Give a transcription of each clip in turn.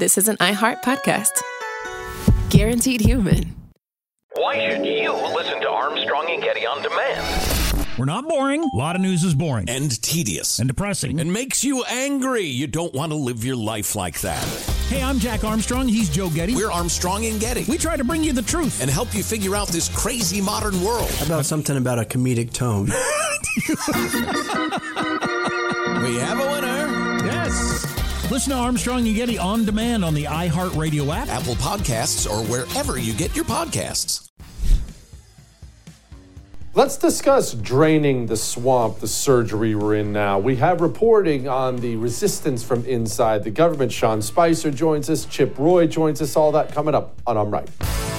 this is an iHeart podcast. Guaranteed human. Why should you listen to Armstrong and Getty on demand? We're not boring. A lot of news is boring. And tedious. And depressing. And makes you angry. You don't want to live your life like that. Hey, I'm Jack Armstrong. He's Joe Getty. We're Armstrong and Getty. We try to bring you the truth. And help you figure out this crazy modern world. How about something about a comedic tone? We have a winner. Yes. Listen to Armstrong and Getty on demand on the iHeartRadio app, Apple Podcasts, or wherever you get your podcasts. Let's discuss draining the swamp, the surgery we're in now. We have reporting on the resistance from inside the government. Sean Spicer joins us. Chip Roy joins us. All that coming up on I'm Right.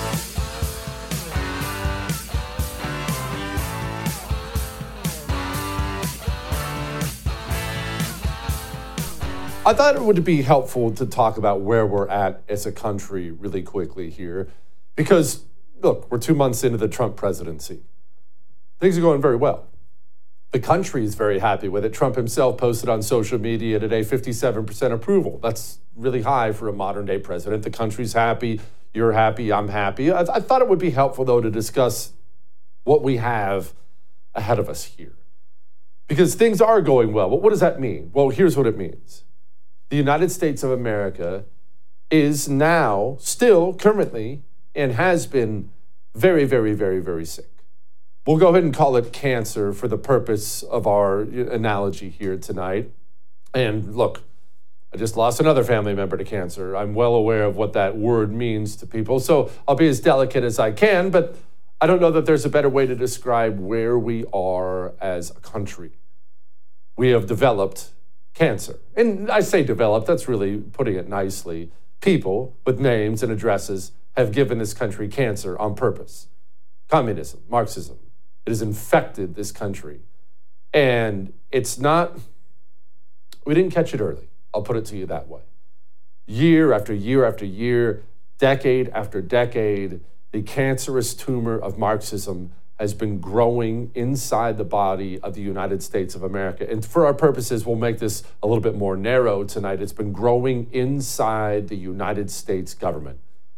I thought it would be helpful to talk about where we're at as a country really quickly here. Because, look, we're 2 months into the Trump presidency. Things are going very well. The country is very happy with it. Trump himself posted on social media today 57% approval. That's really high for a modern day president. The country's happy. You're happy. I'm happy. I thought it would be helpful, though, to discuss what we have ahead of us here. Because things are going well. But what does that mean? Well, here's what it means. The United States of America is now, still, currently, and has been very, very, very, very sick. We'll go ahead and call it cancer for the purpose of our analogy here tonight. And look, I just lost another family member to cancer. I'm well aware of what that word means to people, so I'll be as delicate as I can, but I don't know that there's a better way to describe where we are as a country. We have developed cancer. And I say developed, that's really putting it nicely. People with names and addresses have given this country cancer on purpose. Communism, Marxism. It has infected this country. And it's not, we didn't catch it early. I'll put it to you that way. Year after year after year, decade after decade, the cancerous tumor of Marxism has been growing inside the body of the United States of America. And for our purposes, we'll make this a little bit more narrow tonight. It's been growing inside the United States government,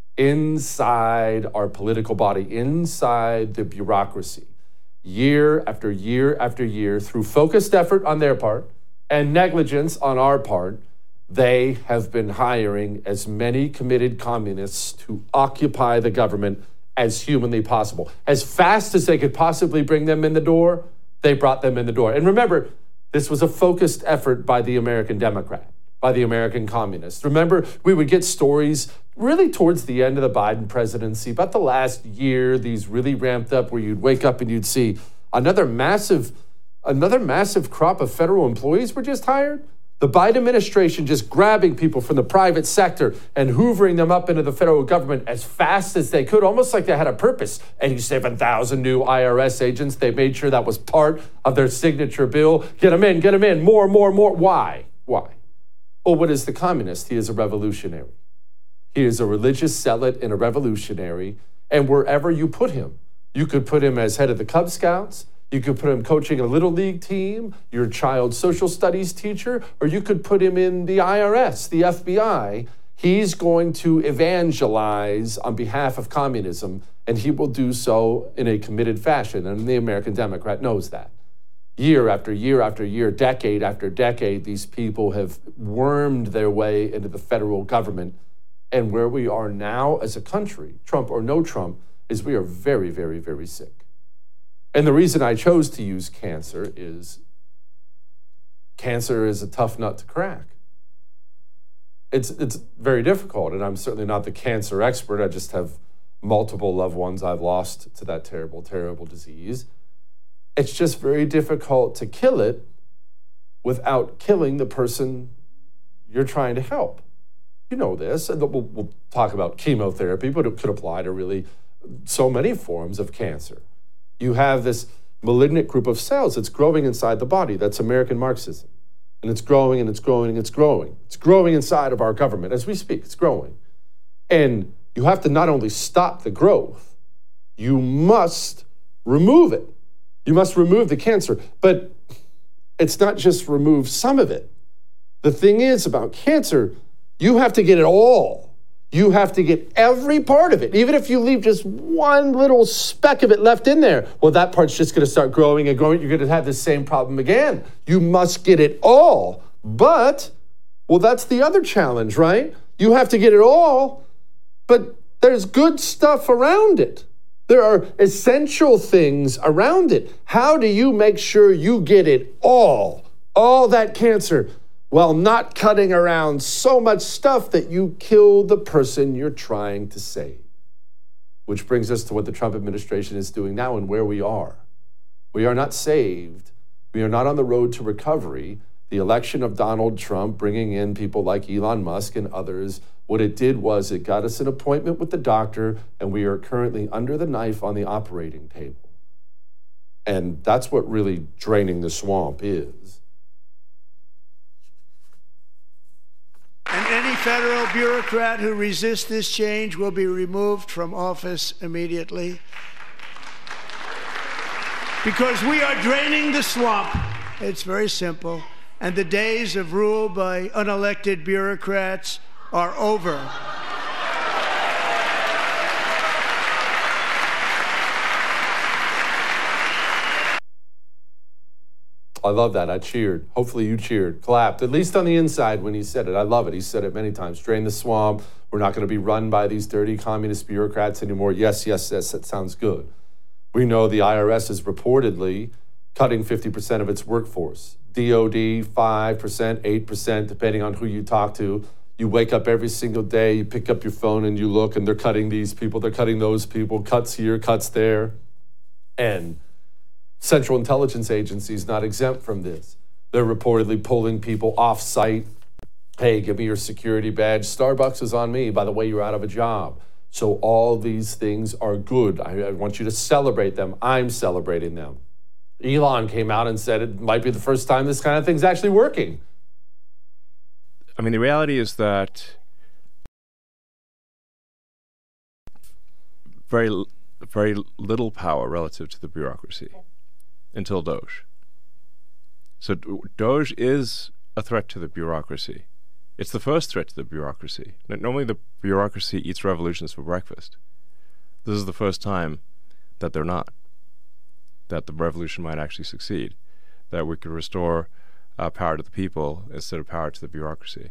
inside our political body, inside the bureaucracy. Year after year after year, through focused effort on their part and negligence on our part, they have been hiring as many committed communists to occupy the government as humanly possible. As fast as they could possibly bring them in the door, they brought them in the door. And remember, this was a focused effort by the American Democrat, by the American communists. Remember, we would get stories really towards the end of the Biden presidency, about the last year, these really ramped up where you'd wake up and you'd see another massive crop of federal employees were just hired. The Biden administration just grabbing people from the private sector and hoovering them up into the federal government as fast as they could, almost like they had a purpose. 87,000 new IRS agents. They made sure that was part of their signature bill. Get them in, more. Why? Well, what is the communist? He is a revolutionary. He is a religious zealot and a revolutionary. And wherever you put him, you could put him as head of the Cub Scouts. You could put him coaching a little league team, your child's social studies teacher, or you could put him in the IRS, the FBI. He's going to evangelize on behalf of communism, and he will do so in a committed fashion. And the American Democrat knows that. Year after year after year, decade after decade, these people have wormed their way into the federal government. And where we are now as a country, Trump or no Trump, is we are very, very, very sick. And the reason I chose to use cancer is a tough nut to crack. It's very difficult, and I'm certainly not the cancer expert. I just have multiple loved ones I've lost to that terrible, terrible disease. It's just very difficult to kill it without killing the person you're trying to help. You know this, and we'll talk about chemotherapy, but it could apply to really so many forms of cancer. You have this malignant group of cells that's growing inside the body. That's American Marxism. And it's growing and it's growing and it's growing. It's growing inside of our government. As we speak, it's growing. And you have to not only stop the growth, you must remove it. You must remove the cancer. But it's not just remove some of it. The thing is about cancer, You have to get it all. You have to get every part of it. Even if you leave just one little speck of it left in there, well, that part's just going to start growing and growing. You're going to have the same problem again. You must get it all. But, well, that's the other challenge, right? You have to get it all, but there's good stuff around it. There are essential things around it. How do you make sure you get it all that cancer, while not cutting around so much stuff that you kill the person you're trying to save? Which brings us to what the Trump administration is doing now and where we are. We are not saved. We are not on the road to recovery. The election of Donald Trump, bringing in people like Elon Musk and others, what it did was it got us an appointment with the doctor, and we are currently under the knife on the operating table. And that's what really draining the swamp is. And any federal bureaucrat who resists this change will be removed from office immediately. Because we are draining the swamp. It's very simple. And the days of rule by unelected bureaucrats are over. I love that. I cheered. Hopefully you cheered, clapped, at least on the inside when he said it. I love it. He said it many times. Drain the swamp. We're not going to be run by these dirty communist bureaucrats anymore. Yes, yes, yes, that sounds good. We know the IRS is reportedly cutting 50% of its workforce. DOD, 5%, 8%, depending on who you talk to. You wake up every single day, you pick up your phone and you look, and they're cutting these people, they're cutting those people, cuts here, cuts there. And Central Intelligence Agency is not exempt from this. They're reportedly pulling people off-site. Hey, give me your security badge. Starbucks is on me. By the way, you're out of a job. So all these things are good. I want you to celebrate them. I'm celebrating them. Elon came out and said it might be the first time this kind of thing's actually working. I mean, the reality is that very little power relative to the bureaucracy until Doge. So Doge is a threat to the bureaucracy. It's the first threat to the bureaucracy. Normally the bureaucracy eats revolutions for breakfast. This is the first time that they're not. That the revolution might actually succeed. That we could restore power to the people instead of power to the bureaucracy.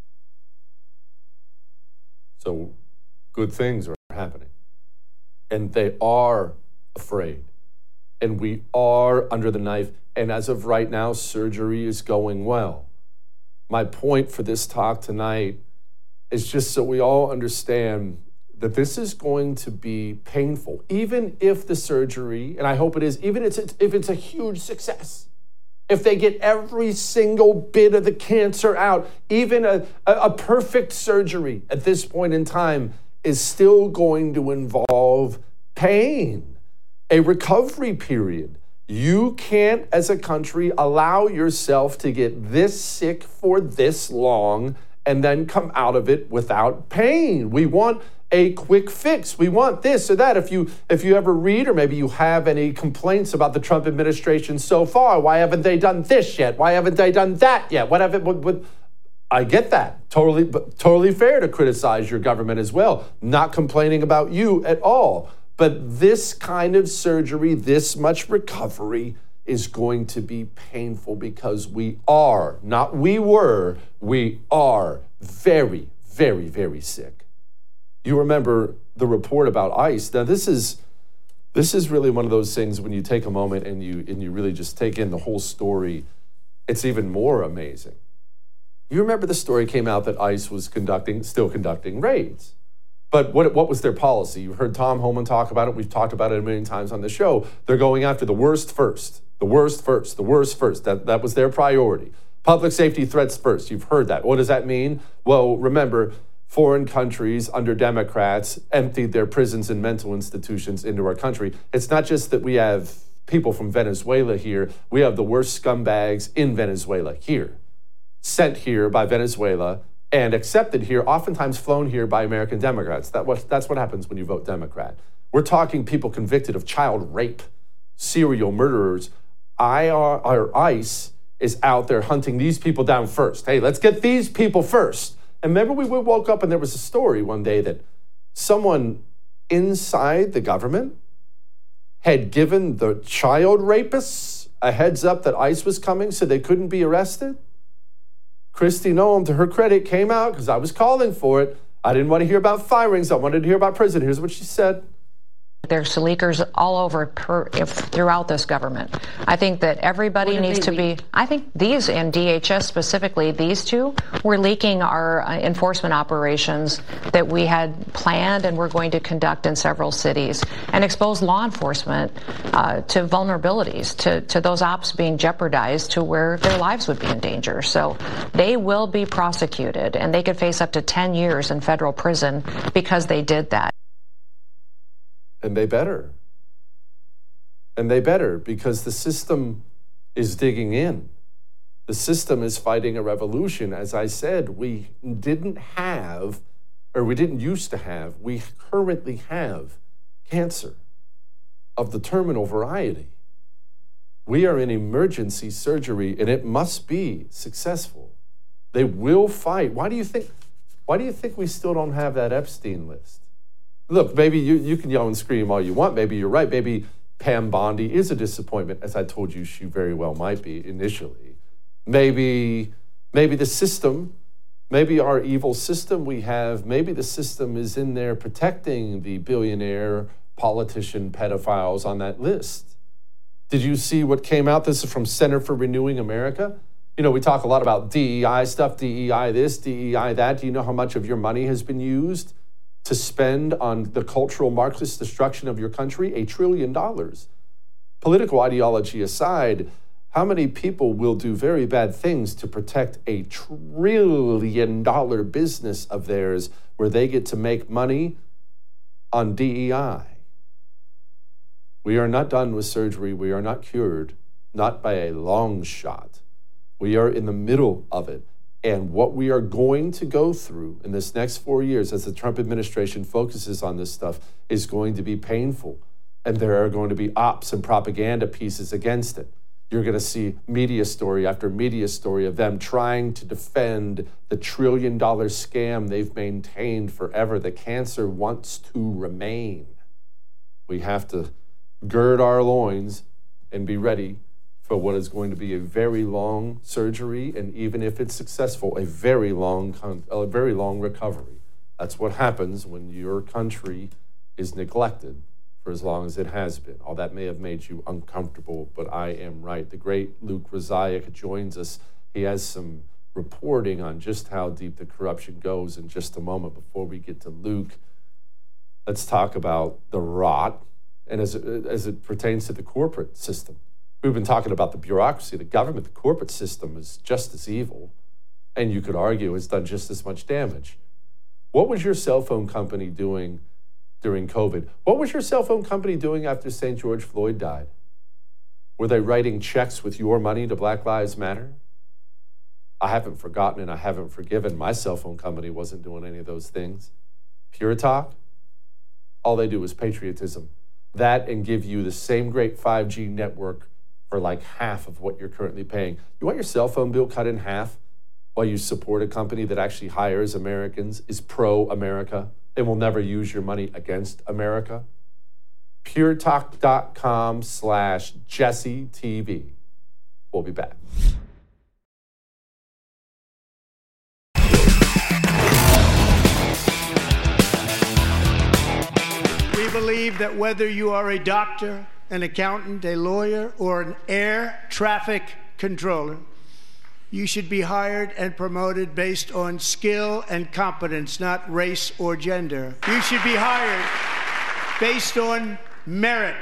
So good things are happening. And they are afraid. And we are under the knife. And as of right now, surgery is going well. My point for this talk tonight is just so we all understand that this is going to be painful, even if the surgery, and I hope it is, even if it's a huge success. If they get every single bit of the cancer out, even a perfect surgery at this point in time is still going to involve pain, a recovery period. You can't, as a country, allow yourself to get this sick for this long and then come out of it without pain. We want a quick fix. We want this or that. If you ever read, or maybe you have any complaints about the Trump administration so far, why haven't they done this yet? Why haven't they done that yet? I get that. Totally fair to criticize your government as well. Not complaining about you at all. But this kind of surgery, this much recovery is going to be painful because we are, not we were, we are very, very, very sick. You remember the report about ICE. Now this is really one of those things when you take a moment and you really just take in the whole story, it's even more amazing. You remember the story came out that ICE was still conducting raids. But what was their policy? You heard Tom Homan talk about it. We've talked about it a million times on the show. They're going after the worst first. The worst first. The worst first. That was their priority. Public safety threats first. You've heard that. What does that mean? Well, remember, foreign countries under Democrats emptied their prisons and mental institutions into our country. It's not just that we have people from Venezuela here. We have the worst scumbags in Venezuela here, sent here by Venezuela, and accepted here, oftentimes flown here by American Democrats. That's what happens when you vote Democrat. We're talking people convicted of child rape, serial murderers. ICE is out there hunting these people down first. Hey, let's get these people first. And remember, we woke up and there was a story one day that someone inside the government had given the child rapists a heads up that ICE was coming so they couldn't be arrested. Kristi Noem, to her credit, came out because I was calling for it. I didn't want to hear about firings. I wanted to hear about prison. Here's what she said. There's leakers all over throughout this government. I think that everybody needs to be, I think these, and DHS specifically, these two, were leaking our enforcement operations that we had planned and we're going to conduct in several cities and expose law enforcement to vulnerabilities, to those ops being jeopardized to where their lives would be in danger. So they will be prosecuted and they could face up to 10 years in federal prison because they did that. And they better. And they better, because the system is digging in. The system is fighting a revolution. As I said, we didn't used to have, we currently have cancer of the terminal variety. We are in emergency surgery, and it must be successful. They will fight. Why do you think we still don't have that Epstein list? Look, maybe you can yell and scream all you want. Maybe you're right. Maybe Pam Bondi is a disappointment, as I told you she very well might be initially. Maybe the system, maybe our evil system we have, maybe the system is in there protecting the billionaire, politician, pedophiles on that list. Did you see what came out? This is from Center for Renewing America. You know, we talk a lot about DEI stuff, DEI this, DEI that. Do you know how much of your money has been used to spend on the cultural Marxist destruction of your country? $1 trillion. Political ideology aside, how many people will do very bad things to protect $1 trillion business of theirs where they get to make money on DEI? We are not done with surgery. We are not cured, not by a long shot. We are in the middle of it. And what we are going to go through in this next 4 years as the Trump administration focuses on this stuff is going to be painful. And there are going to be ops and propaganda pieces against it. You're going to see media story after media story of them trying to defend the $1 trillion scam they've maintained forever. The cancer wants to remain. We have to gird our loins and be ready for what is going to be a very long surgery, and even if it's successful, a very long recovery. That's what happens when your country is neglected for as long as it has been. All that may have made you uncomfortable, but I am right. The great Luke Rosiak joins us. He has some reporting on just how deep the corruption goes in just a moment. Before we get to Luke, let's talk about the rot, and as it pertains to the corporate system. We've been talking about the bureaucracy, the government, the corporate system is just as evil, and you could argue it's done just as much damage. What was your cell phone company doing during COVID? What was your cell phone company doing after St. George Floyd died? Were they writing checks with your money to Black Lives Matter? I haven't forgotten and I haven't forgiven. My cell phone company wasn't doing any of those things. Pure Talk, all they do is patriotism. That and give you the same great 5G network for like half of what you're currently paying. You want your cell phone bill cut in half while you support a company that actually hires Americans, is pro-America, and will never use your money against America? puretalk.com/JesseTV. We'll be back. We believe that whether you are a doctor, an accountant, a lawyer, or an air traffic controller, you should be hired and promoted based on skill and competence, not race or gender. You should be hired based on merit.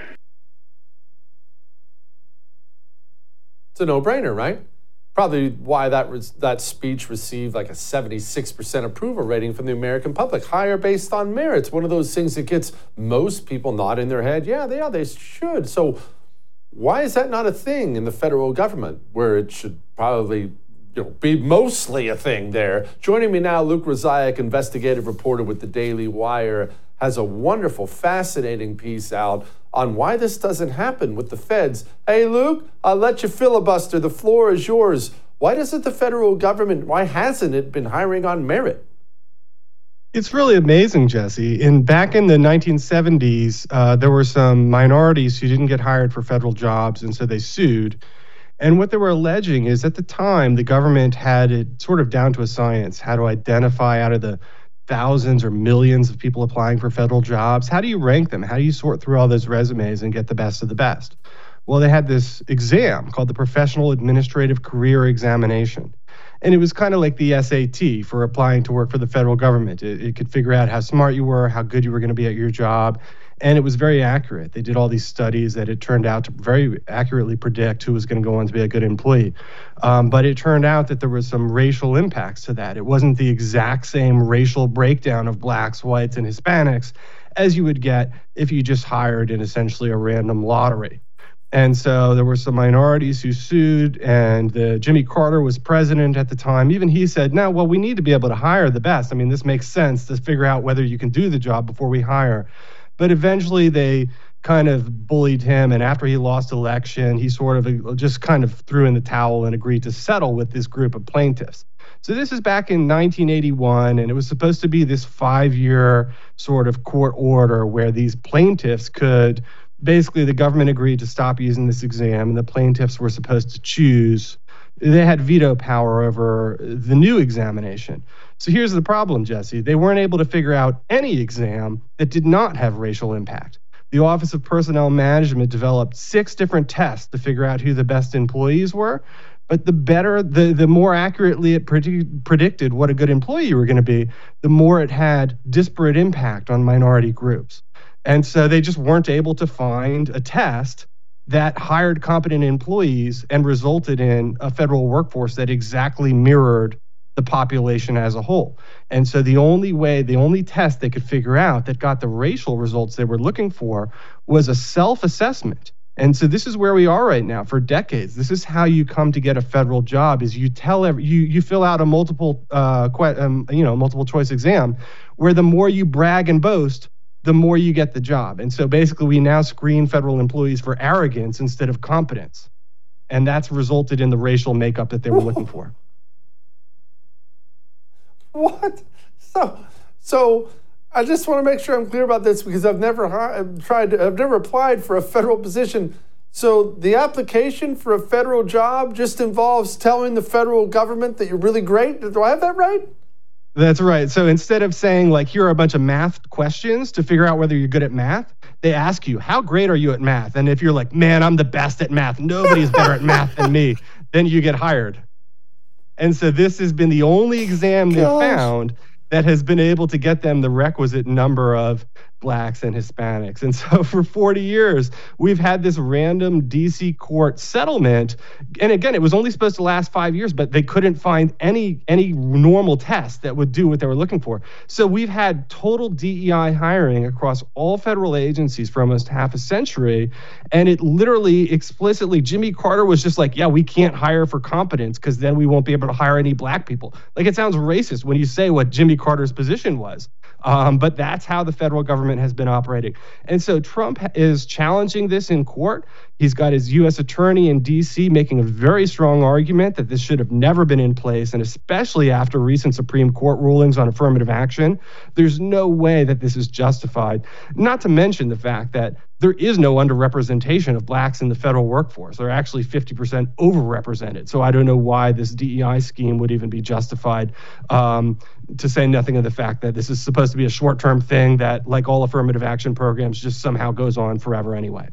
It's a no-brainer, right? Probably why that speech received like a 76% approval rating from the American public. Hire based on merit. It's one of those things that gets most people nodding their head. Yeah, they should. So why is that not a thing in the federal government where it should probably be mostly a thing there? Joining me now, Luke Rosiak, investigative reporter with the Daily Wire, has a wonderful, fascinating piece out on why this doesn't happen with the feds. Hey, Luke, I'll let you filibuster. The floor is yours. Why doesn't the federal government, why hasn't it been hiring on merit? It's really amazing, Jesse. Back in the 1970s, there were some minorities who didn't get hired for federal jobs, and so they sued. And what they were alleging is at the time, the government had it sort of down to a science, how to identify out of the thousands or millions of people applying for federal jobs. How do you rank them? How do you sort through all those resumes and get the best of the best? Well, they had this exam called the Professional Administrative Career Examination. And it was kind of like the SAT for applying to work for the federal government. It could figure out how smart you were, how good you were going to be at your job. And it was very accurate. They did all these studies that it turned out to very accurately predict who was going to go on to be a good employee. But it turned out that there was some racial impacts to that. It wasn't the exact same racial breakdown of blacks, whites, and Hispanics as you would get if you just hired in essentially a random lottery. And so there were some minorities who sued, and Jimmy Carter was president at the time. Even he said, no, well, we need to be able to hire the best. I mean, this makes sense to figure out whether you can do the job before we hire. But eventually they kind of bullied him, and after he lost election, he sort of just kind of threw in the towel and agreed to settle with this group of plaintiffs. So this is back in 1981, and it was supposed to be this 5-year sort of court order where these plaintiffs could... Basically, the government agreed to stop using this exam, and the plaintiffs were supposed to choose. They had veto power over the new examination. So here's the problem, Jesse. They weren't able to figure out any exam that did not have racial impact. The Office of Personnel Management developed 6 different tests to figure out who the best employees were. But the more accurately it predicted what a good employee you were going to be, the more it had disparate impact on minority groups. And so they just weren't able to find a test that hired competent employees and resulted in a federal workforce that exactly mirrored the population as a whole. And so the only test they could figure out that got the racial results they were looking for was a self-assessment. And so this is where we are right now for decades. This is how you come to get a federal job: is you fill out a multiple choice exam, where the more you brag and boast, the more you get the job. And so basically we now screen federal employees for arrogance instead of competence. And that's resulted in the racial makeup that they were looking for. What? So I just want to make sure I'm clear about this, because I've never applied for a federal position. So the application for a federal job just involves telling the federal government that you're really great? Do I have that right? That's right. So instead of saying, like, here are a bunch of math questions to figure out whether you're good at math, they ask you, how great are you at math? And if you're like, man, I'm the best at math, nobody's better at math than me, then you get hired. And so this has been the only exam they've found that has been able to get them the requisite number of blacks and Hispanics. And so for 40 years, we've had this random DC court settlement. And again, it was only supposed to last 5 years, but they couldn't find any normal test that would do what they were looking for. So we've had total DEI hiring across all federal agencies for almost half a century. And it literally explicitly, Jimmy Carter was just like, yeah, we can't hire for competence because then we won't be able to hire any black people. Like, it sounds racist when you say what Jimmy Carter's position was. But that's how the federal government has been operating. And so Trump is challenging this in court. He's got his U.S. attorney in D.C. making a very strong argument that this should have never been in place, and especially after recent Supreme Court rulings on affirmative action, there's no way that this is justified. Not to mention the fact that there is no underrepresentation of blacks in the federal workforce. They're actually 50% overrepresented. So I don't know why this DEI scheme would even be justified, to say nothing of the fact that this is supposed to be a short-term thing that, like all affirmative action programs, just somehow goes on forever anyway.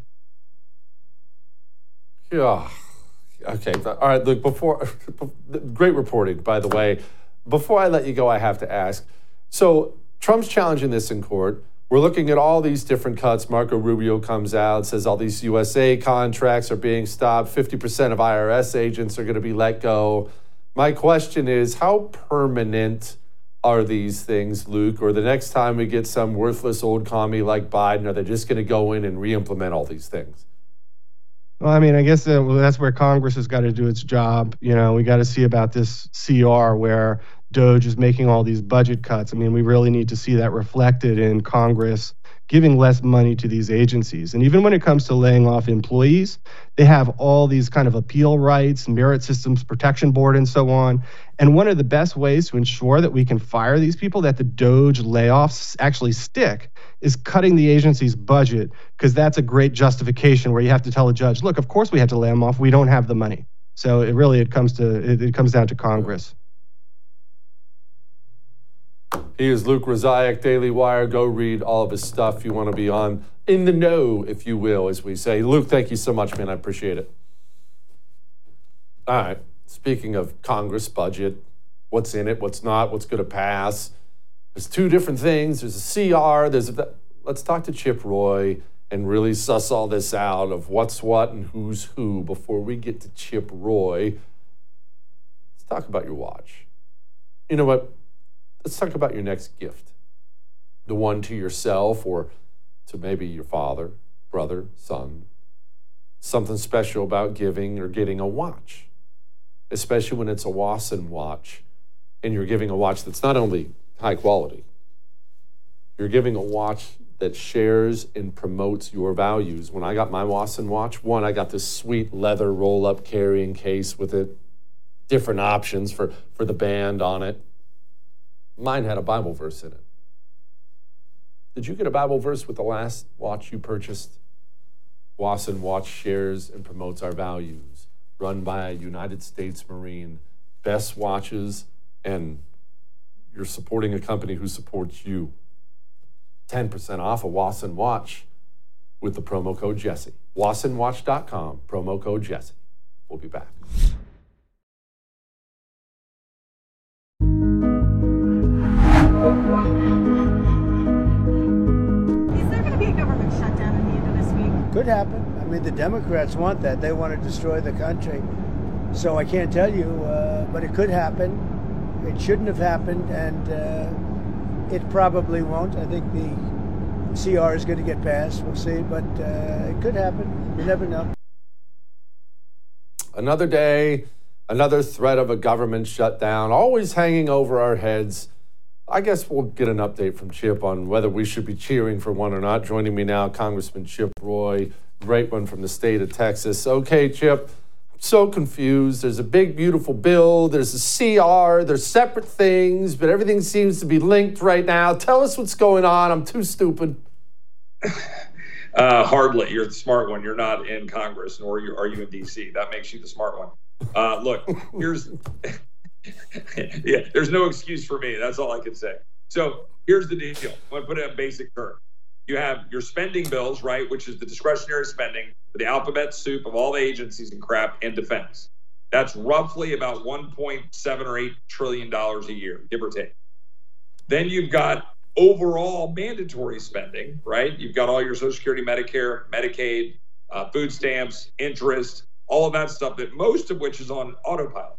Yeah. Okay. All right. Look, great reporting, by the way. Before I let you go, I have to ask. So Trump's challenging this in court. We're looking at all these different cuts. Marco Rubio comes out, says all these USA contracts are being stopped. 50% of IRS agents are going to be let go. My question is, how permanent are these things, Luke? Or the next time we get some worthless old commie like Biden, are they just going to go in and re-implement all these things? Well, I mean, I guess that's where Congress has got to do its job. You know, we got to see about this CR where DOJ is making all these budget cuts. I mean, we really need to see that reflected in Congress giving less money to these agencies. And even when it comes to laying off employees, they have all these kind of appeal rights, Merit Systems Protection Board, and so on. And one of the best ways to ensure that we can fire these people, that the DOJ layoffs actually stick, is cutting the agency's budget, because that's a great justification where you have to tell a judge, look, of course we had to lay them off. We don't have the money. So it comes down to Congress. He is Luke Rosiak, Daily Wire. Go read all of his stuff. You want to be in the know, if you will, as we say. Luke, thank you so much, man. I appreciate it. All right. Speaking of Congress budget, what's in it, what's not, what's going to pass. There's two different things. There's a CR. Let's talk to Chip Roy and really suss all this out of what's what and who's who before we get to Chip Roy. Let's talk about your watch. You know what? Let's talk about your next gift. The one to yourself or to maybe your father, brother, son. Something special about giving or getting a watch, especially when it's a Wasson watch and you're giving a watch that's not only high quality, you're giving a watch that shares and promotes your values. When I got my Wasson watch, one, I got this sweet leather roll-up carrying case with it, different options for the band on it. Mine had a Bible verse in it. Did you get a Bible verse with the last watch you purchased? Wasson Watch shares and promotes our values. Run by a United States Marine. Best watches, and you're supporting a company who supports you. 10% off a Wasson Watch with the promo code Jesse. WassonWatch.com, promo code Jesse. We'll be back. Is there going to be a government shutdown at the end of this week? Could happen. I mean, the Democrats want that. They want to destroy the country. So I can't tell you, but it could happen. It shouldn't have happened, and it probably won't. I think the CR is going to get passed. We'll see, but it could happen. You never know. Another day, another threat of a government shutdown, always hanging over our heads. I guess we'll get an update from Chip on whether we should be cheering for one or not. Joining me now, Congressman Chip Roy, great one from the state of Texas. Okay, Chip, I'm so confused. There's a big, beautiful bill. There's a CR. There's separate things, but everything seems to be linked right now. Tell us what's going on. I'm too stupid. Hardly. You're the smart one. You're not in Congress, nor are you in D.C. That makes you the smart one. Look, here's... Yeah, there's no excuse for me. That's all I can say. So here's the deal. I'm going to put it in basic terms. You have your spending bills, right, which is the discretionary spending for the alphabet soup of all the agencies and crap and defense. That's roughly about $1.7 or $8 trillion a year, give or take. Then you've got overall mandatory spending, right? You've got all your Social Security, Medicare, Medicaid, food stamps, interest, all of that stuff, that most of which is on autopilot.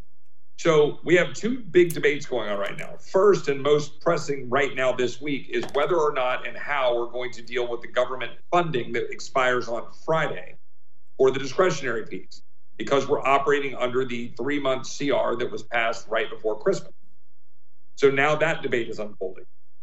So we have two big debates going on right now. First and most pressing right now this week is whether or not and how we're going to deal with the government funding that expires on Friday for the discretionary piece, because we're operating under the 3-month CR that was passed right before Christmas. So now that debate is unfolding.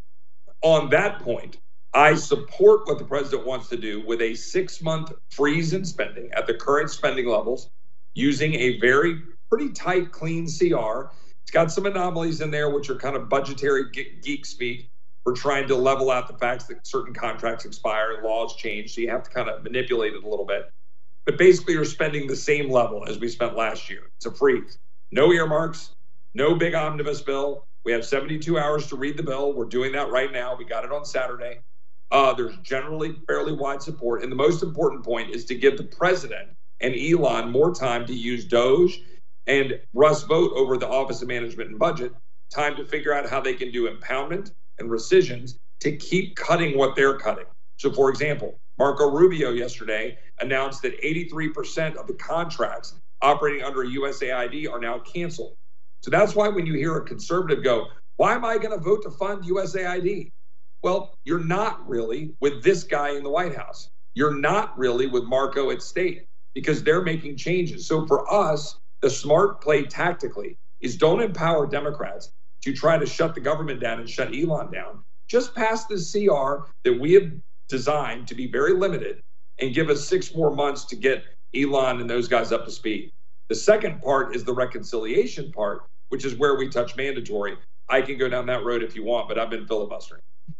On that point, I support what the president wants to do with a 6-month freeze in spending at the current spending levels, using a pretty tight, clean CR. It's got some anomalies in there, which are kind of budgetary geek speak. We're trying to level out the facts that certain contracts expire and laws change, so you have to kind of manipulate it a little bit. But basically, you're spending the same level as we spent last year. It's a freeze. No earmarks, no big omnibus bill. We have 72 hours to read the bill. We're doing that right now. We got it on Saturday. There's generally fairly wide support. And the most important point is to give the president and Elon more time to use DOJ and Russ Vought over the Office of Management and Budget, time to figure out how they can do impoundment and rescissions to keep cutting what they're cutting. So, for example, Marco Rubio yesterday announced that 83% of the contracts operating under USAID are now canceled. So that's why when you hear a conservative go, why am I going to vote to fund USAID? Well, you're not really with this guy in the White House. You're not really with Marco at State, because they're making changes. So for us, the smart play tactically is don't empower Democrats to try to shut the government down and shut Elon down. just pass the CR that we have designed to be very limited and give us 6 more months to get Elon and those guys up to speed. The second part is the reconciliation part, which is where we touch mandatory. I can go down that road if you want, but I've been filibustering.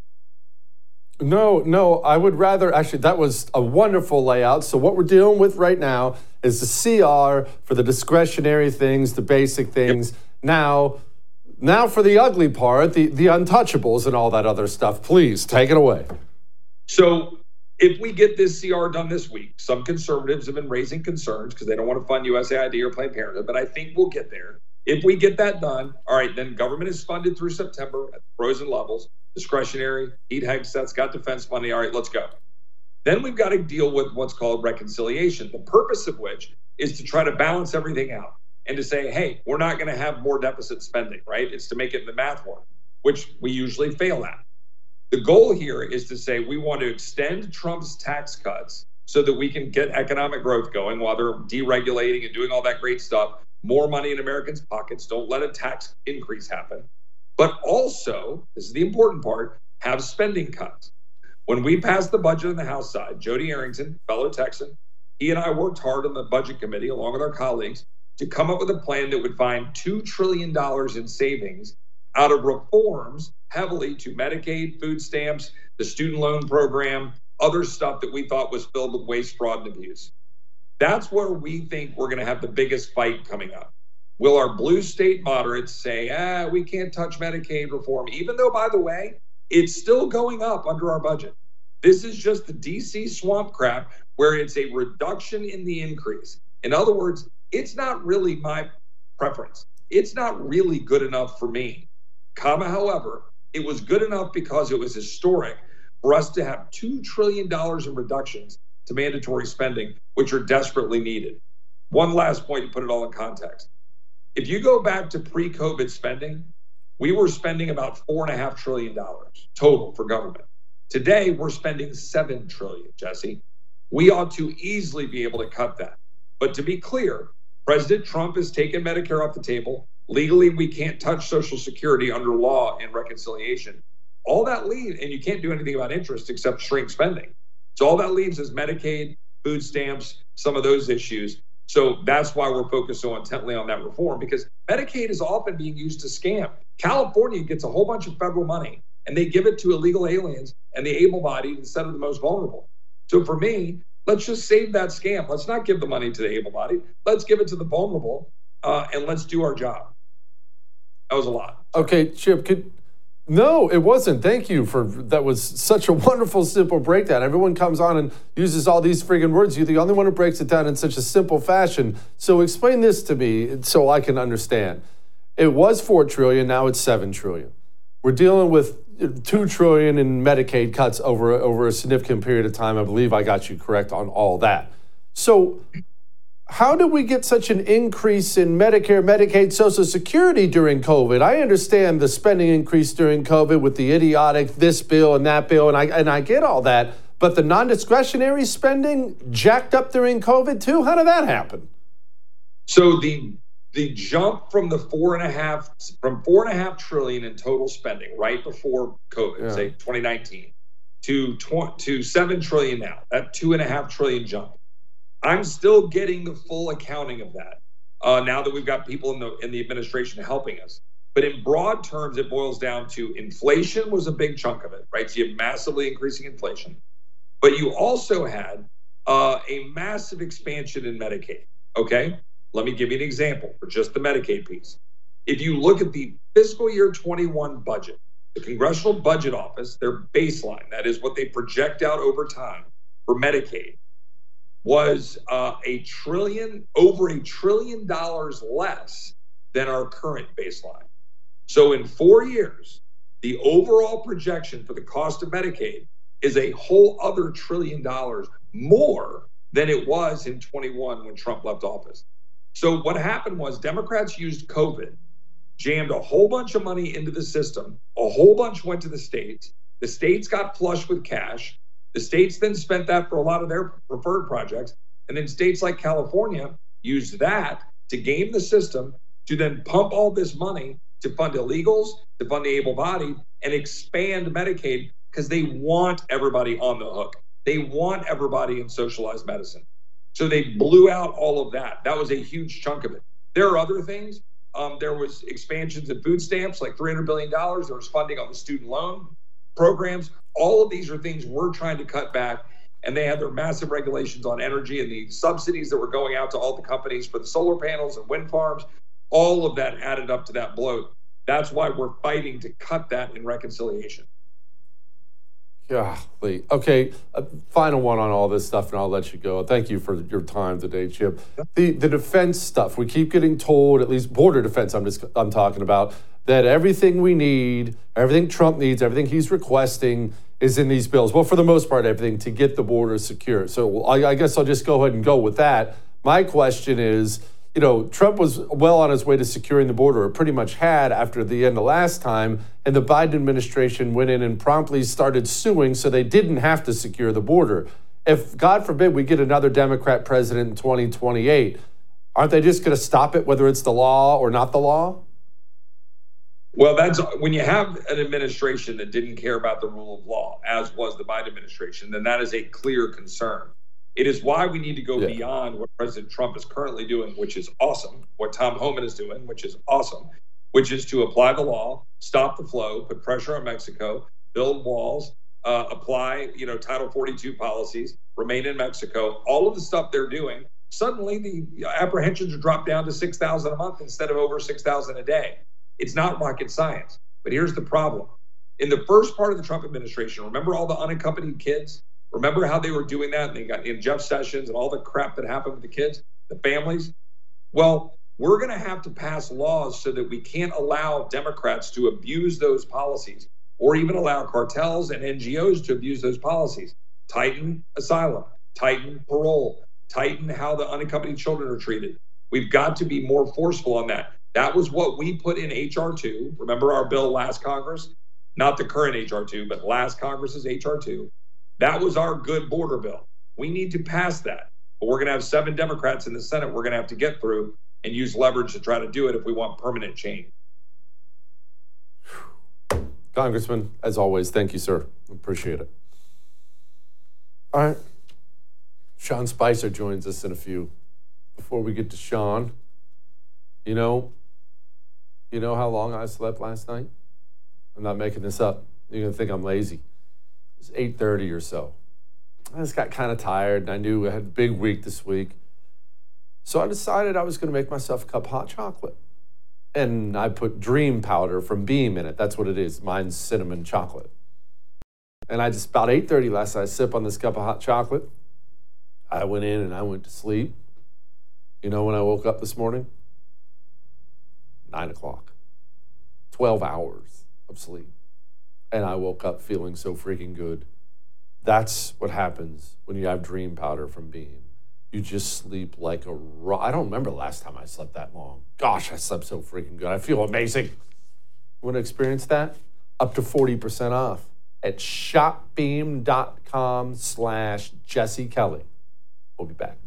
No, I would rather, actually, that was a wonderful layout. So what we're dealing with right now is the CR for the discretionary things, the basic things. Yep. Now for the ugly part, the untouchables and all that other stuff. Please, take it away. So if we get this CR done this week, some conservatives have been raising concerns because they don't want to fund USAID or Planned Parenthood, but I think we'll get there. If we get that done, all right, then government is funded through September at frozen levels, discretionary, Pete Hegseth's got defense money, all right, let's go. Then we've got to deal with what's called reconciliation, the purpose of which is to try to balance everything out and to say, hey, we're not going to have more deficit spending, right? It's to make it in the math work, which we usually fail at. The goal here is to say we want to extend Trump's tax cuts so that we can get economic growth going while they're deregulating and doing all that great stuff. More money in Americans' pockets. Don't let a tax increase happen. But also, this is the important part, have spending cuts. When we passed the budget on the House side, Jody Arrington, fellow Texan, he and I worked hard on the budget committee along with our colleagues to come up with a plan that would find $2 trillion in savings out of reforms heavily to Medicaid, food stamps, the student loan program, other stuff that we thought was filled with waste, fraud, and abuse. That's where we think we're going to have the biggest fight coming up. Will our blue state moderates say, we can't touch Medicaid reform, even though, by the way, it's still going up under our budget? This is just the DC swamp crap where it's a reduction in the increase. In other words, it's not really my preference. It's not really good enough for me. However, it was good enough because it was historic for us to have $2 trillion in reductions to mandatory spending, which are desperately needed. One last point to put it all in context. If you go back to pre-COVID spending, we were spending about $4.5 trillion total for government. Today, we're spending $7 trillion, Jesse. We ought to easily be able to cut that. But to be clear, President Trump has taken Medicare off the table. Legally, we can't touch Social Security under law and reconciliation. All that leaves, and you can't do anything about interest except shrink spending. So all that leaves is Medicaid, food stamps, some of those issues. So that's why we're focused so intently on that reform, because Medicaid is often being used to scam. California gets a whole bunch of federal money, and they give it to illegal aliens and the able-bodied instead of the most vulnerable. So for me, let's just save that scam. Let's not give the money to the able-bodied. Let's give it to the vulnerable, and let's do our job. That was a lot. Okay, Chip, no, it wasn't. Thank you that was such a wonderful, simple breakdown. Everyone comes on and uses all these friggin' words. You're the only one who breaks it down in such a simple fashion. So explain this to me so I can understand. It was $4 trillion, now it's $7 trillion. We're dealing with $2 trillion in Medicaid cuts over a significant period of time. I believe I got you correct on all that. So how did we get such an increase in Medicare, Medicaid, Social Security during COVID? I understand the spending increase during COVID with the idiotic this bill and that bill, and I get all that. But the non-discretionary spending jacked up during COVID too? How did that happen? So the jump from the $4.5 trillion in total spending right before COVID, say 2019, to $7 trillion now, that $2.5 trillion jump. I'm still getting the full accounting of that now that we've got people in the administration helping us. But in broad terms, it boils down to inflation was a big chunk of it, right? So you have massively increasing inflation. But you also had a massive expansion in Medicaid, okay? Let me give you an example for just the Medicaid piece. If you look at the fiscal year 21 budget, the Congressional Budget Office, their baseline, that is what they project out over time for Medicaid, was over $1 trillion less than our current baseline. So in 4 years, the overall projection for the cost of Medicaid is a whole other $1 trillion more than it was in 21 when Trump left office. So what happened was Democrats used COVID, jammed a whole bunch of money into the system, a whole bunch went to the states got flush with cash. The states then spent that for a lot of their preferred projects. And then states like California used that to game the system to then pump all this money to fund illegals, to fund the able-bodied, and expand Medicaid because they want everybody on the hook. They want everybody in socialized medicine. So they blew out all of that. That was a huge chunk of it. There are other things. There was expansions of food stamps, like $300 billion. There was funding on the student loan programs. All of these are things we're trying to cut back. And they had their massive regulations on energy and the subsidies that were going out to all the companies for the solar panels and wind farms. All of that added up to that bloat. That's why we're fighting to cut that in reconciliation. Golly. Okay, final one on all this stuff, and I'll let you go. Thank you for your time today, Chip. The defense stuff, we keep getting told, at least border defense I'm talking about, that everything we need, everything Trump needs, everything he's requesting is in these bills. Well, for the most part, everything to get the border secure. So I guess I'll just go ahead and go with that. My question is, you know, Trump was well on his way to securing the border, or pretty much had after the end of last time, and the Biden administration went in and promptly started suing so they didn't have to secure the border. If, God forbid, we get another Democrat president in 2028, aren't they just going to stop it, whether it's the law or not the law? Well, that's when you have an administration that didn't care about the rule of law, as was the Biden administration, then that is a clear concern. It is why we need to go beyond what President Trump is currently doing, which is awesome, what Tom Homan is doing, which is awesome, which is to apply the law, stop the flow, put pressure on Mexico, build walls, apply, Title 42 policies, remain in Mexico, all of the stuff they're doing. Suddenly the apprehensions are dropped down to 6,000 a month instead of over 6,000 a day. It's not rocket science, but here's the problem. In the first part of the Trump administration, remember all the unaccompanied kids? Remember how they were doing that and they got in Jeff Sessions and all the crap that happened with the kids, the families? Well, we're going to have to pass laws so that we can't allow Democrats to abuse those policies or even allow cartels and NGOs to abuse those policies. Tighten asylum, tighten parole, tighten how the unaccompanied children are treated. We've got to be more forceful on that. That was what we put in H.R. 2. Remember our bill last Congress? Not the current H.R. 2, but last Congress's H.R. 2. That was our good border bill. We need to pass that. But we're going to have 7 Democrats in the Senate we're going to have to get through and use leverage to try to do it if we want permanent change. Congressman, as always, thank you, sir. Appreciate it. All right. Sean Spicer joins us in a few. Before we get to Sean, you know how long I slept last night? I'm not making this up. You're going to think I'm lazy. It was 8:30 or so. I just got kind of tired, and I knew I had a big week this week. So I decided I was going to make myself a cup of hot chocolate. And I put Dream Powder from Beam in it. That's what it is. Mine's cinnamon chocolate. And I just, about 8:30 last night, I sip on this cup of hot chocolate. I went in and I went to sleep. You know when I woke up this morning? 9 o'clock. 12 hours of sleep. And I woke up feeling so freaking good. That's what happens when you have Dream Powder from Beam. You just sleep like a rock. I don't remember the last time I slept that long. Gosh, I slept so freaking good. I feel amazing. Want to experience that? Up to 40% off at shopbeam.com/Jesse Kelly. We'll be back.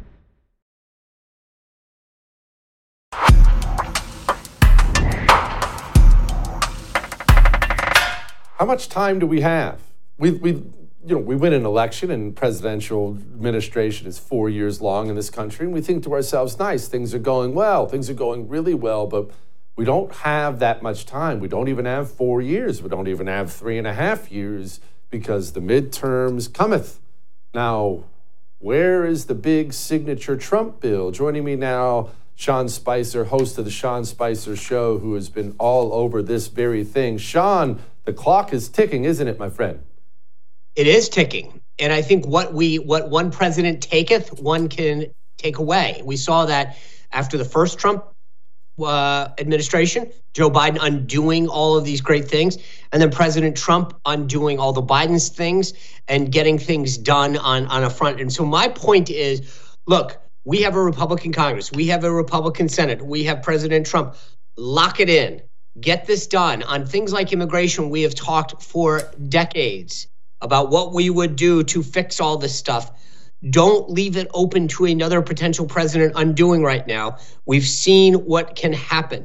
How much time do we have? We win an election, and presidential administration is 4 years long in this country, and we think to ourselves, nice, things are going well, things are going really well, but we don't have that much time. We don't even have 4 years. We don't even have 3.5 years because the midterms cometh. Now, where is the big signature Trump bill? Joining me now, Sean Spicer, host of the Sean Spicer Show, who has been all over this very thing. Sean, the clock is ticking, isn't it, my friend? It is ticking. And I think what one president taketh, one can take away. We saw that after the first Trump administration, Joe Biden undoing all of these great things, and then President Trump undoing all the Biden's things and getting things done on a front. And so my point is, look, we have a Republican Congress. We have a Republican Senate. We have President Trump. Lock it in. Get this done. On things like immigration, we have talked for decades about what we would do to fix all this stuff. Don't leave it open to another potential president undoing right now. We've seen what can happen.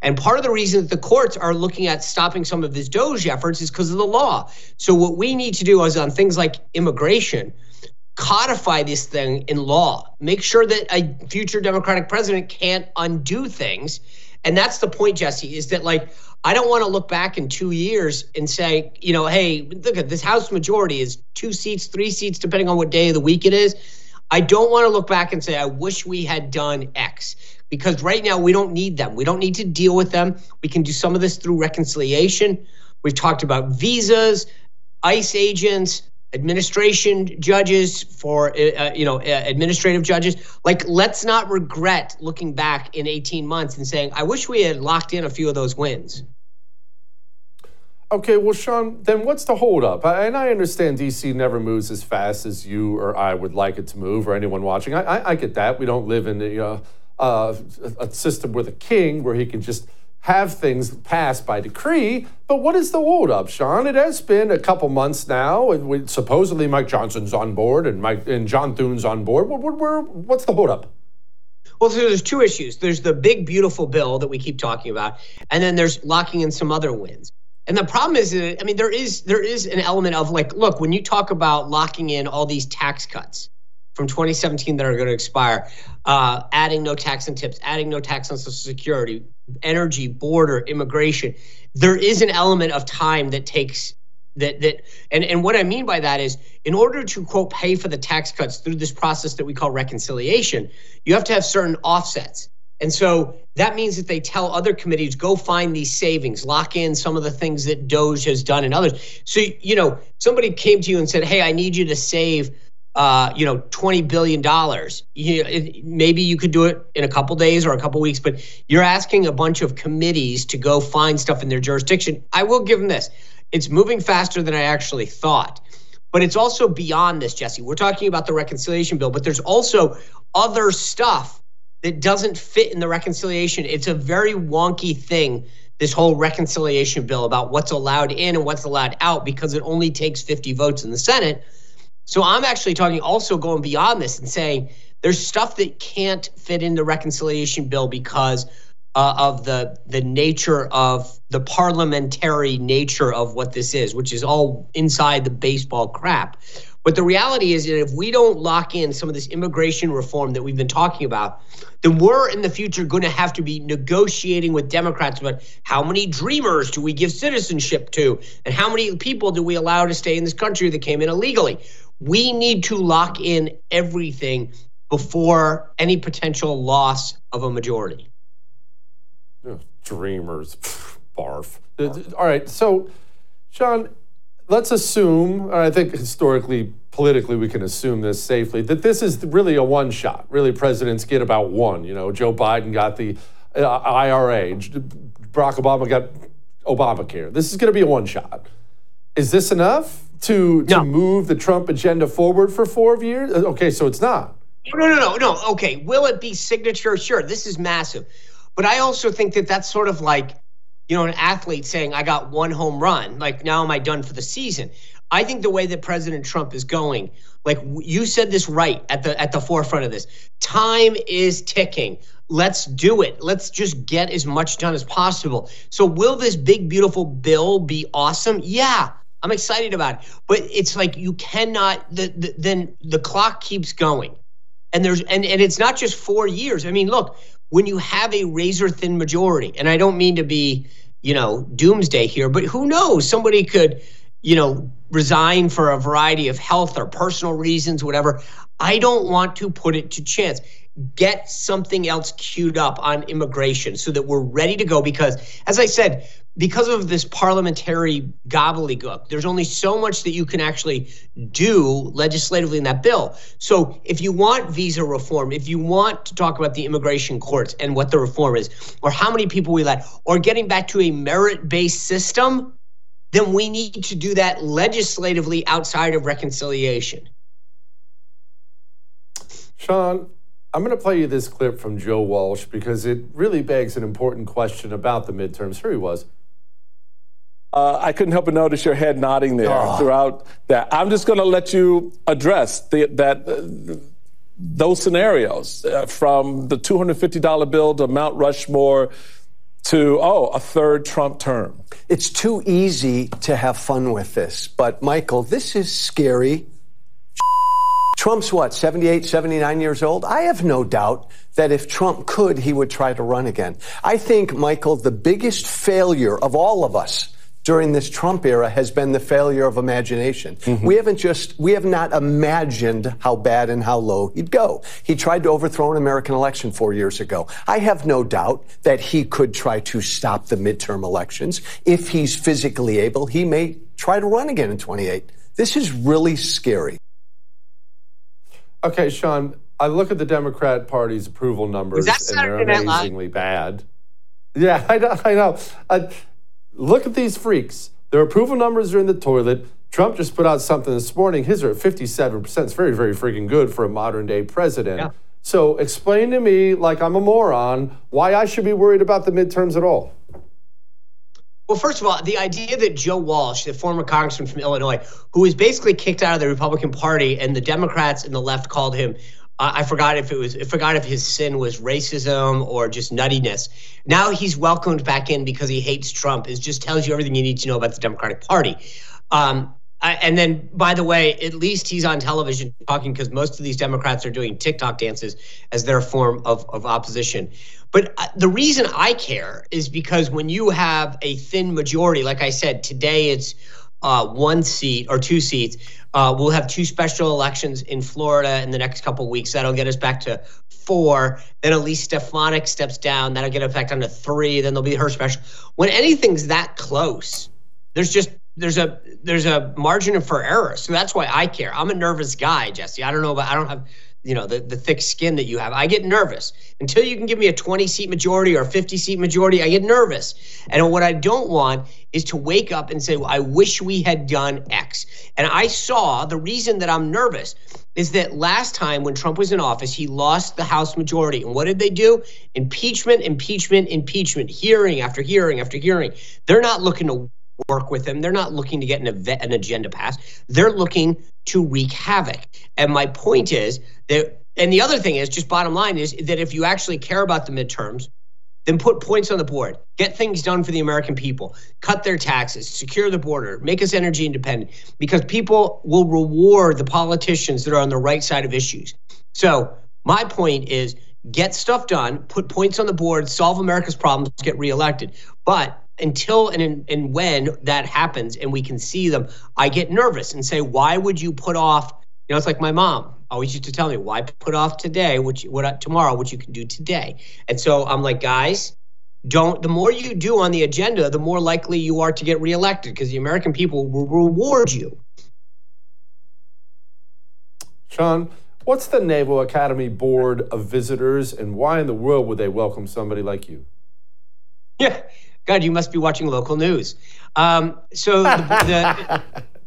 And part of the reason that the courts are looking at stopping some of his DOGE efforts is because of the law. So what we need to do is on things like immigration, codify this thing in law. Make sure that a future Democratic president can't undo things. And that's the point, Jesse, is that like, I don't want to look back in 2 years and say, you know, hey, look at this House majority is 2 seats, 3 seats, depending on what day of the week it is. I don't want to look back and say, I wish we had done X, because right now we don't need them. We don't need to deal with them. We can do some of this through reconciliation. We've talked about visas, ICE agents, administration judges for, administrative judges. Like, let's not regret looking back in 18 months and saying, I wish we had locked in a few of those wins. Okay, well, Sean, then what's the holdup? And I understand D.C. never moves as fast as you or I would like it to move, or anyone watching. I get that. We don't live in a system with a king where he can just have things passed by decree. But what is the holdup, Sean? It has been a couple months now. Supposedly Mike Johnson's on board and John Thune's on board. What's the holdup? Well, so there's two issues. There's the big, beautiful bill that we keep talking about, and then there's locking in some other wins. And the problem is that, I mean, there is an element of like, look, when you talk about locking in all these tax cuts from 2017 that are going to expire, adding no tax on tips, adding no tax on Social Security, energy, border, immigration, there is an element of time that takes and what I mean by that is, in order to, quote, pay for the tax cuts through this process that we call reconciliation, you have to have certain offsets. And so that means that they tell other committees, go find these savings, lock in some of the things that DOGE has done and others. So, you know, somebody came to you and said, hey, I need you to save, $20 billion. Maybe you could do it in a couple days or a couple weeks, but you're asking a bunch of committees to go find stuff in their jurisdiction. I will give them this. It's moving faster than I actually thought. But it's also beyond this, Jesse. We're talking about the reconciliation bill, but there's also other stuff that doesn't fit in the reconciliation. It's a very wonky thing, this whole reconciliation bill, about what's allowed in and what's allowed out, because it only takes 50 votes in the Senate. So I'm actually talking also going beyond this and saying there's stuff that can't fit in the reconciliation bill because of the nature of the parliamentary nature of what this is, which is all inside the baseball crap. But the reality is that if we don't lock in some of this immigration reform that we've been talking about, then we're in the future going to have to be negotiating with Democrats about how many dreamers do we give citizenship to and how many people do we allow to stay in this country that came in illegally. We need to lock in everything before any potential loss of a majority. Dreamers, barf. All right, so, Sean, let's assume, I think historically, politically, we can assume this safely, that this is really a one-shot. Really, presidents get about one. You know, Joe Biden got the IRA. Barack Obama got Obamacare. This is going to be a one-shot. Is this enough to move the Trump agenda forward for 4 years? Okay, so it's not. No. Okay, will it be signature? Sure, this is massive. But I also think that that's sort of like, you know, an athlete saying, I got one home run. Like, now am I done for the season? I think the way that President Trump is going, like you said this right at the forefront of this, time is ticking. Let's do it. Let's just get as much done as possible. So will this big, beautiful bill be awesome? Yeah, I'm excited about it. But it's like you cannot, then the clock keeps going. And it's not just 4 years. I mean, look, when you have a razor thin majority, and I don't mean to be, you know, doomsday here, but who knows? Somebody could, you know, resign for a variety of health or personal reasons, whatever. I don't want to put it to chance. Get something else queued up on immigration so that we're ready to go, because, as I said, because of this parliamentary gobbledygook, there's only so much that you can actually do legislatively in that bill. So if you want visa reform, if you want to talk about the immigration courts and what the reform is, or how many people we let, or getting back to a merit-based system, then we need to do that legislatively outside of reconciliation. Sean, I'm going to play you this clip from Joe Walsh because it really begs an important question about the midterms. Here he was. I couldn't help but notice your head nodding there throughout that. I'm just going to let you address those scenarios from the $250 bill to Mount Rushmore. to, a third Trump term. It's too easy to have fun with this. But, Michael, this is scary. Trump's what, 78, 79 years old? I have no doubt that if Trump could, he would try to run again. I think, Michael, the biggest failure of all of us during this Trump era has been the failure of imagination. Mm-hmm. We have not imagined how bad and how low he'd go. He tried to overthrow an American election 4 years ago. I have no doubt that he could try to stop the midterm elections. If he's physically able, he may try to run again in 28. This is really scary. Okay, Sean, I look at the Democrat Party's approval numbers, and they're amazingly bad. Yeah, I know. Look at these freaks. Their approval numbers are in the toilet. Trump just put out something this morning. His are at 57%. It's very, very freaking good for a modern-day president. Yeah. So explain to me, like I'm a moron, why I should be worried about the midterms at all. Well, first of all, the idea that Joe Walsh, the former congressman from Illinois, who was basically kicked out of the Republican Party, and the Democrats and the left called him, I forgot if his sin was racism or just nuttiness. Now he's welcomed back in because he hates Trump. It just tells you everything you need to know about the Democratic Party. And then, by the way, at least he's on television talking, because most of these Democrats are doing TikTok dances as their form of opposition. But the reason I care is because when you have a thin majority, like I said, today it's 1 seat or 2 seats. We'll have 2 special elections in Florida in the next couple of weeks. That'll get us back to 4. Then Elise Stefanik steps down. That'll get us back down to 3. Then there'll be her special. When anything's that close, there's a margin for error. So that's why I care. I'm a nervous guy, Jesse. I don't have the thick skin that you have. I get nervous. Until you can give me a 20-seat majority or a 50-seat majority, I get nervous. And what I don't want is to wake up and say, well, I wish we had done X. And I saw the reason that I'm nervous is that last time when Trump was in office, he lost the House majority. And what did they do? Impeachment, impeachment, impeachment, hearing after hearing after hearing. They're not looking to work with him. They're not looking to get an agenda passed. They're looking to wreak havoc. And my point is that, and the other thing is, just bottom line is that if you actually care about the midterms, then put points on the board, get things done for the American people, cut their taxes, secure the border, make us energy independent, because people will reward the politicians that are on the right side of issues. So my point is, get stuff done, put points on the board, solve America's problems, get reelected. But until and when that happens and we can see them, I get nervous and say, why would you put off? It's like my mom always used to tell me, why put off today, tomorrow, what you can do today? And so I'm like, guys, the more you do on the agenda, the more likely you are to get reelected, because the American people will reward you. Sean, what's the Naval Academy Board of Visitors, and why in the world would they welcome somebody like you? Yeah. God, you must be watching local news. So the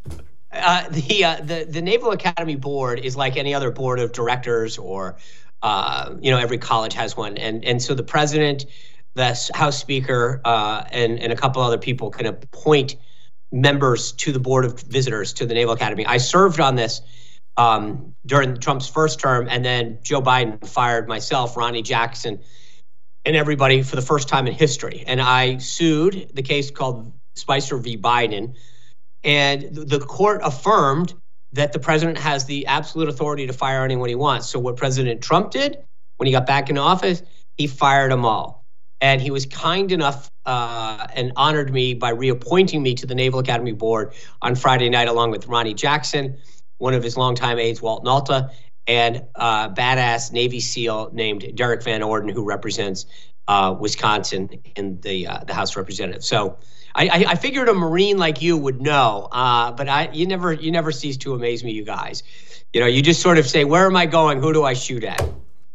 Naval Academy Board is like any other board of directors, or every college has one, and so the president, the House Speaker, and a couple other people can appoint members to the Board of Visitors to the Naval Academy. I served on this during Trump's first term, and then Joe Biden fired myself, Ronnie Jackson, and everybody for the first time in history. And I sued the case called Spicer v. Biden. And the court affirmed that the president has the absolute authority to fire anyone he wants. So what President Trump did when he got back in office, he fired them all. And he was kind enough and honored me by reappointing me to the Naval Academy Board on Friday night, along with Ronnie Jackson, one of his longtime aides, Walt Nalta, and a badass Navy SEAL named Derek Van Orden, who represents Wisconsin in the House of Representatives. So I figured a Marine like you would know, but you never cease to amaze me, you guys. You just sort of say, where am I going? Who do I shoot at?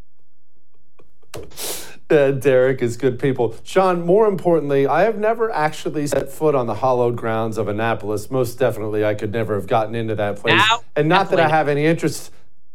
Derek is good people. Sean, more importantly, I have never actually set foot on the hallowed grounds of Annapolis. Most definitely, I could never have gotten into that place. And not that I have any interest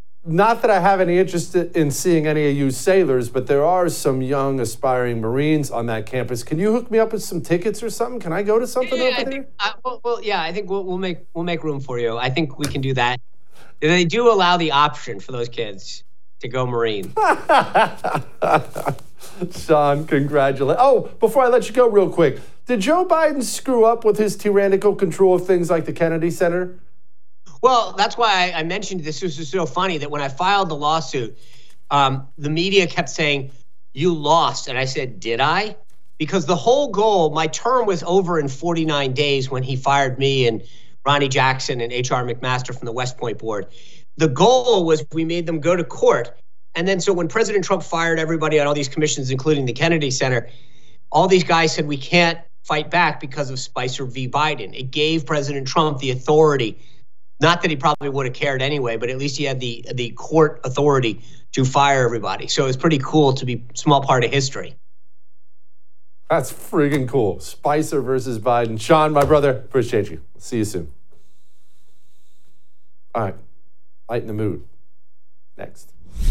in seeing any of you sailors, but there are some young aspiring Marines on that campus. Can you hook me up with some tickets or something? Can I go to something over there? I think we'll make room for you. I think we can do that. They do allow the option for those kids to go Marine. Sean, congratulations. Oh, before I let you go real quick, did Joe Biden screw up with his tyrannical control of things like the Kennedy Center? Well, that's why I mentioned this. This was so funny that when I filed the lawsuit, the media kept saying, you lost. And I said, did I? Because the whole goal, my term was over in 49 days when he fired me and Ronnie Jackson and H.R. McMaster from the West Point board. The goal was we made them go to court. And then so when President Trump fired everybody on all these commissions, including the Kennedy Center, all these guys said we can't fight back because of Spicer v. Biden. It gave President Trump the authority, not that he probably would have cared anyway, but at least he had the court authority to fire everybody. So it's pretty cool to be a small part of history. That's friggin' cool. Spicer versus Biden. Sean, my brother, appreciate you. See you soon. All right. Lighten the mood. Next.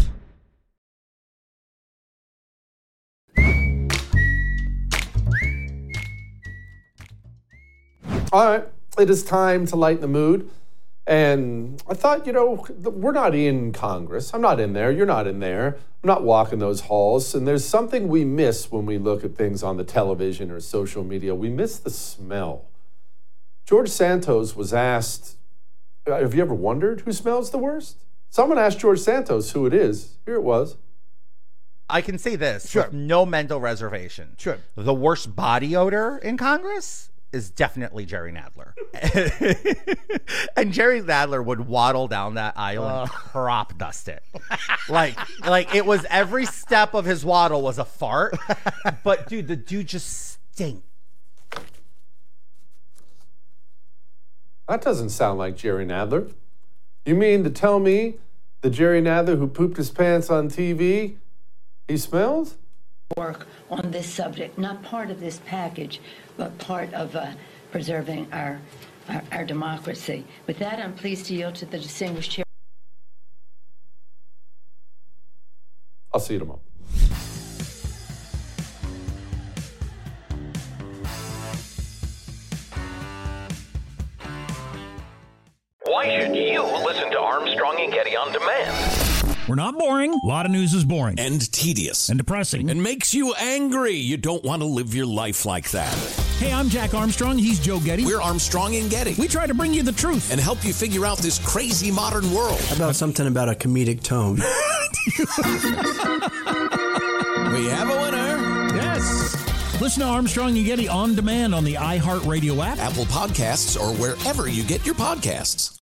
All right. It is time to lighten the mood. And I thought, we're not in Congress. I'm not in there. You're not in there. I'm not walking those halls. And there's something we miss when we look at things on the television or social media. We miss the smell. George Santos was asked, have you ever wondered who smells the worst? Someone asked George Santos who it is. Here it was. I can say this with no mental reservation. Sure. The worst body odor in Congress is definitely Jerry Nadler. And Jerry Nadler would waddle down that aisle and crop dust it. Like it was every step of his waddle was a fart. But dude, the dude just stinks. That doesn't sound like Jerry Nadler. You mean to tell me the Jerry Nadler who pooped his pants on TV, he smells? Work on this subject, not part of this package, but part of preserving our democracy. With that, I'm pleased to yield to the distinguished chair. I'll see you tomorrow. Why should you listen to Armstrong and Getty on demand? We're not boring. A lot of news is boring. And tedious. And depressing. And makes you angry. You don't want to live your life like that. Hey, I'm Jack Armstrong. He's Joe Getty. We're Armstrong and Getty. We try to bring you the truth. And help you figure out this crazy modern world. How about something about a comedic tone? We have a winner. Yes. Listen to Armstrong and Getty on demand on the iHeartRadio app, Apple Podcasts, or wherever you get your podcasts.